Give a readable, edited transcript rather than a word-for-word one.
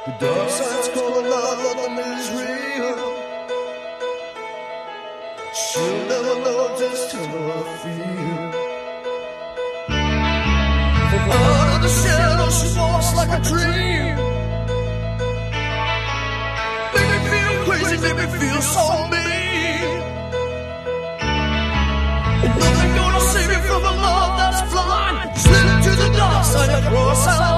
The dark side's calling out, nothing is real. She'll never know just how I feel. From out of the shadow she walks like a dream. Make me feel crazy, make me feel so mean. And nothing gonna save me from a love that's blind. Slip to the dark side across our